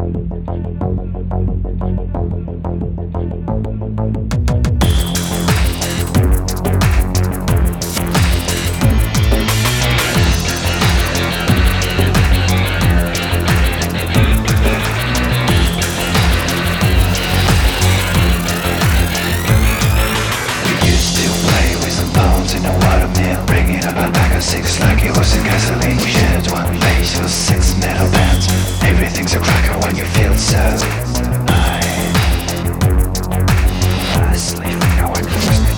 Six like it was in gasoline. Shared one place for six metal bands. Everything's a cracker when you feel so high. Sleeping now I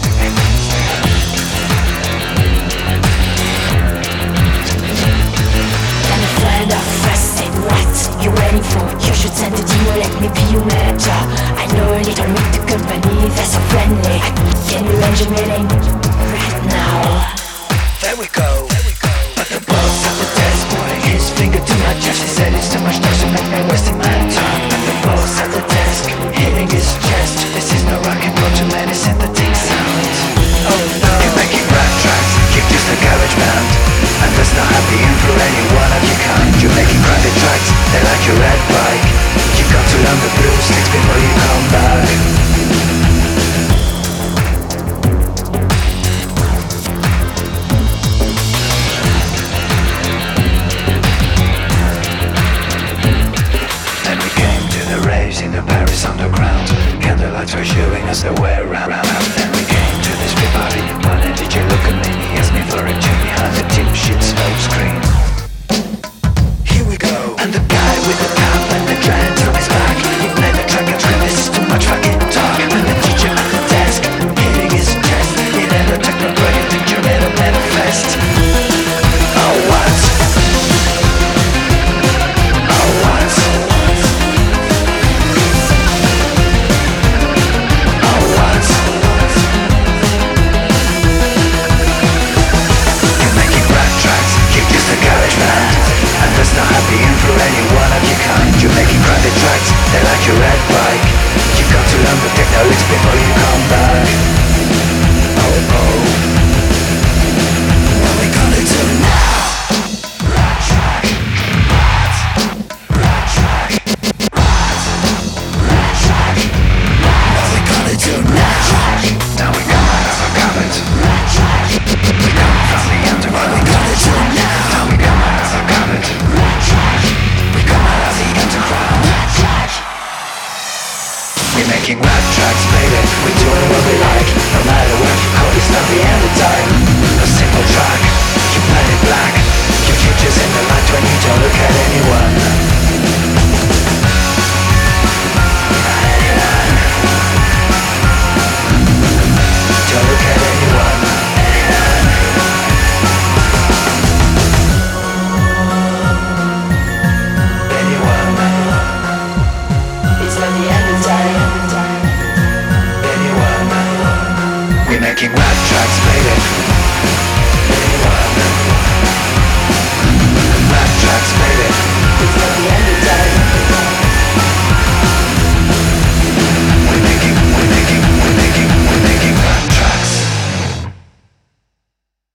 Then a friend of us said, what you waiting for? You should send a demo, let me be your manager. I know a little meet the company, they're so friendly. Can you arrange a meeting right now? There we go. But the boss at the desk pointing his finger to my chest. He said it's too much noise to make me wasting my time. But the boss at the desk hitting his chest. This is no rock and roll, too many synthetic sounds. Oh no, you're making rap tracks, you're just a garage band. And there's no happy in for any one of your kind. You're making crappy tracks, they're like your red bike. You've got to learn the blues licks before you come back. In the Paris underground, candlelights were showing us the way around. Then we came to this big party. One DJ look at me, he asked me for a tune behind the tip shit smoke screen. Here we go. And the guy with the cap and the dreads on his back, he played the track and screamed, this is too much fucking talk. And the teacher at the desk, hitting his chest, he never took no break, you think you're in a manifest. Oh what? Oh what? There's no happy in for any one of your kind. You're making crappy tracks, they're like your red bike. You've got to learn the technology before you come back. Oh oh, what we gonna do now? Rat track, rat, rat track, rat, rat track, rat. What we gonna do now? Now we come out of our cupboard. Rat track, we come from the underground. What we gonna do now? Now we come out of our cupboard. We're making rap tracks, baby, we're doing what we like. No matter what you call, it's not the end of time. A simple track, you play it black. Your future's in the light when you don't look at anyone.